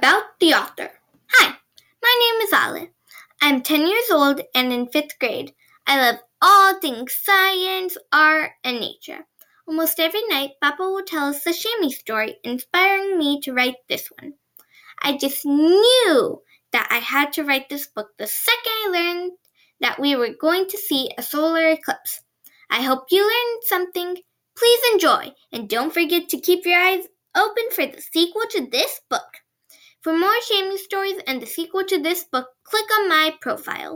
about the author. Hi, my name is Ale. I'm 10 years old and in 5th grade. I love all things science, art, and nature. Almost every night, Papa will tell us a chamois story, inspiring me to write this one. I just knew that I had to write this book the second I learned that we were going to see a solar eclipse. I hope you learned something. Please enjoy, and don't forget to keep your eyes open for the sequel to this book. For more chamois stories and the sequel to this book, click on my profile.